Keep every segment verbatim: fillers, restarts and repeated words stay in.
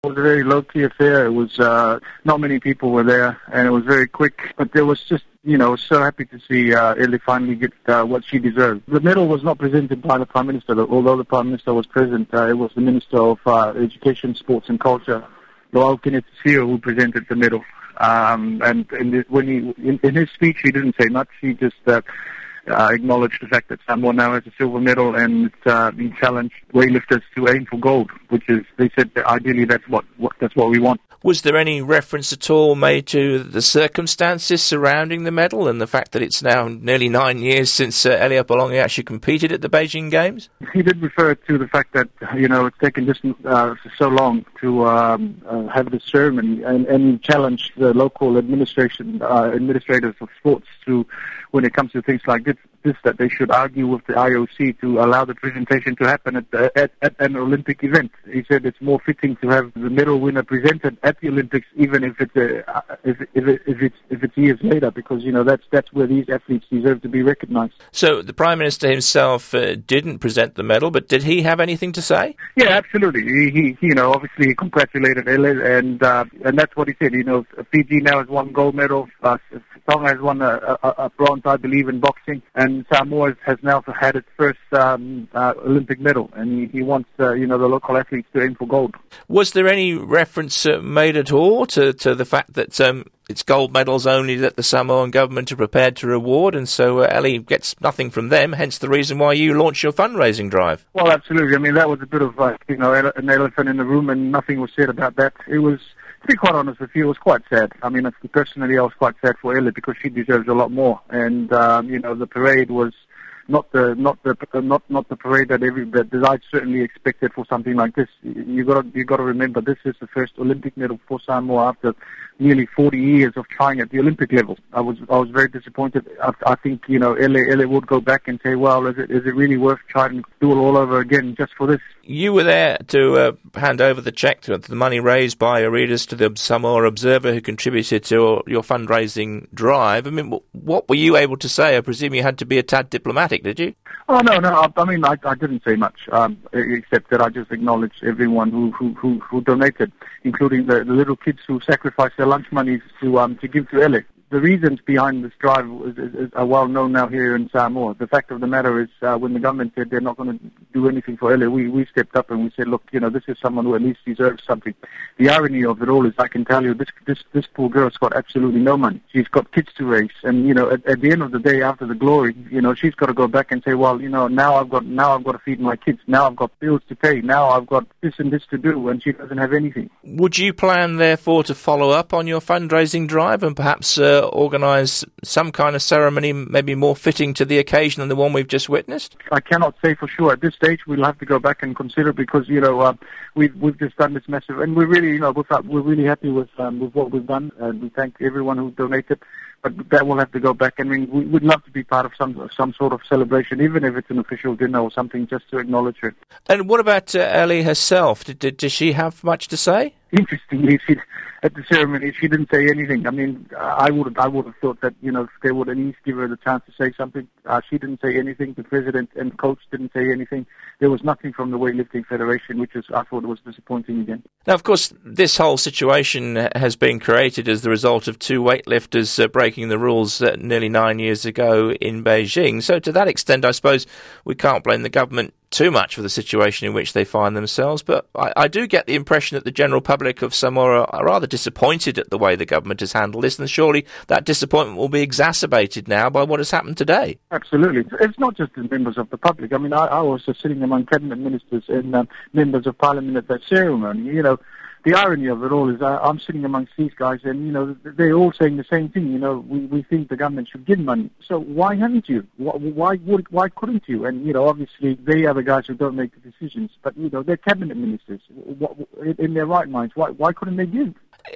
It was a very low-key affair. It was uh, not many people were there, and it was very quick. But there was just, you know, so happy to see uh, Ellie finally get uh, what she deserved. The medal was not presented by the Prime Minister, although the Prime Minister was present. Uh, it was the Minister of uh, Education, Sports and Culture, Lo'al Kenetesio, who presented the medal. Um, and and this, when he in, in his speech, he didn't say much. He just uh, uh, acknowledged the fact that Samoa now has a silver medal, and it's uh, been challenged weightlifters to aim for gold, which is, they said, that ideally that's what, what that's what we want. Was there any reference at all made to the circumstances surrounding the medal and the fact that it's now nearly nine years since uh, Ellie Apolongi actually competed at the Beijing Games? He did refer to the fact that, you know, it's taken just uh, so long to um, uh, have this ceremony, and, and challenged the local administration, uh, administrators of sports to, when it comes to things like this, this, that they should argue with the I O C to allow the presentation to happen at, the, at, at an Olympic event. He said it's more fitting to have the medal winner presented at the Olympics, even if it's a, if, if, it, if it's if it's years later, because you know that's that's where these athletes deserve to be recognised. So the Prime Minister himself uh, didn't present the medal, but did he have anything to say? Yeah, absolutely. He, he you know, obviously he congratulated Ellie, and uh, and that's what he said. You know, Fiji now has won gold medal. Uh, Tonga has won a, a, a bronze, I believe, in boxing, and Samoa has now had its first um, uh, Olympic medal, and he, he wants, uh, you know, the local athletes to aim for gold. Was there any reference uh, made at all to, to the fact that um, it's gold medals only that the Samoan government are prepared to reward, and so uh, Ellie gets nothing from them, hence the reason why you launched your fundraising drive? Well, absolutely. I mean, that was a bit of, uh, you know, an elephant in the room, and nothing was said about that. It was... To be quite honest with you, it was quite sad. I mean, personally, I was quite sad for Ellie because she deserves a lot more. And um, you know, the parade was not the not the not not the parade that every that I certainly expected for something like this. You got you got to remember, this is the first Olympic medal for Samoa after nearly forty years of trying at the Olympic level. I was I was very disappointed. I, I think you know Ellie Ellie would go back and say, well, is it is it really worth trying to do it all over again just for this? You were there to uh, hand over the cheque to the money raised by Aretas to the Samoa Observer, who contributed to your, your fundraising drive. I mean, what were you able to say? I presume you had to be a tad diplomatic, did you? Oh, no, no. I, I mean, I, I didn't say much, um, except that I just acknowledged everyone who, who, who, who donated, including the, the little kids who sacrificed their lunch monies to um, to give to Ellie. The reasons behind this drive is, is, is, are well known now here in Samoa. The fact of the matter is, uh, when the government said they're not going to do anything for Ellie, we, we stepped up and we said, look, you know, this is someone who at least deserves something. The irony of it all is, I can tell you, this this this poor girl's got absolutely no money. She's got kids to raise, and you know, at, at the end of the day, after the glory, you know, she's got to go back and say, well, you know, now I've got now I've got to feed my kids. Now I've got bills to pay. Now I've got this and this to do, and she doesn't have anything. Would you plan, therefore, to follow up on your fundraising drive and perhaps uh, organise some kind of ceremony, maybe more fitting to the occasion than the one we've just witnessed? I cannot say for sure. At this stage, we'll have to go back and consider, because you know uh, we've we've just done this massive, and we're really you know we're, we're really happy with um, with what we've done, and we thank everyone who donated. But that will have to go back, and we would love to be part of some some sort of celebration, even if it's an official dinner or something, just to acknowledge her. And what about uh, Ellie herself? Did, did does she have much to say? Interestingly, she, at the ceremony, she didn't say anything. I mean, I would I would have thought that you know they would at least give her the chance to say something. Uh, she didn't say anything. The president and coach didn't say anything. There was nothing from the Weightlifting Federation, which is I thought was disappointing again. Now, of course, this whole situation has been created as the result of two weightlifters uh, breaking the rules uh, nearly nine years ago in Beijing. So, to that extent, I suppose we can't blame the government too much for the situation in which they find themselves, but I, I do get the impression that the general public of Samoa are rather disappointed at the way the government has handled this, and surely that disappointment will be exacerbated now by what has happened today. Absolutely. It's not just the members of the public. I mean, I, I was sitting among cabinet ministers and um, members of parliament at that ceremony. You know, the irony of it all is uh, I'm sitting amongst these guys, and, you know, they're all saying the same thing. You know, we, we think the government should give money. So why haven't you? Why, why, would, why couldn't you? And, you know, obviously they are the guys who don't make the decisions. But, you know, they're cabinet ministers. What, in their right minds, why, why couldn't they give?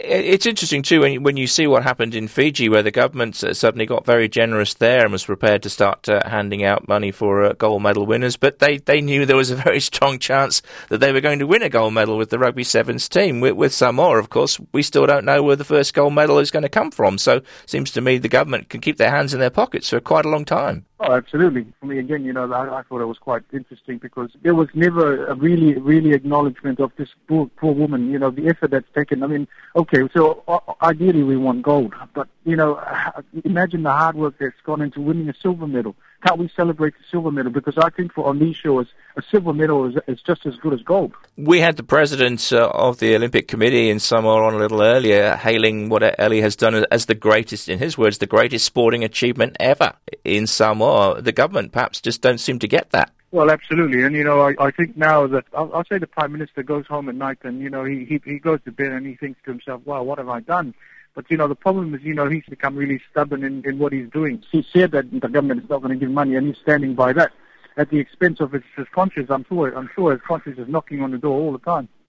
It's interesting too when you, when you see what happened in Fiji, where the government suddenly got very generous there and was prepared to start uh, handing out money for uh, gold medal winners, but they, they knew there was a very strong chance that they were going to win a gold medal with the rugby sevens team. With, with Samoa, of course, we still don't know where the first gold medal is going to come from. So it seems to me the government can keep their hands in their pockets for quite a long time. Oh, absolutely. For me, again, you know, I, I thought it was quite interesting because there was never a really, really acknowledgement of this poor, poor woman, you know, the effort that's taken. I mean, okay, so uh, ideally we want gold, but, you know, imagine the hard work that's gone into winning a silver medal. Can't we celebrate the silver medal? Because I think for on these shores, a silver medal is, is just as good as gold. We had the president uh, of the Olympic Committee in Samoa on a little earlier, hailing what Ellie has done as the greatest, in his words, the greatest sporting achievement ever in Samoa. The government perhaps just don't seem to get that. Well, absolutely. And, you know, I, I think now that, I'll, I'll say the Prime Minister goes home at night and, you know, he, he, he goes to bed and he thinks to himself, wow, what have I done? But, you know, the problem is, you know, he's become really stubborn in, in what he's doing. He said that the government is not going to give money, and he's standing by that at the expense of his, his conscience. I'm sure, I'm sure his conscience is knocking on the door all the time.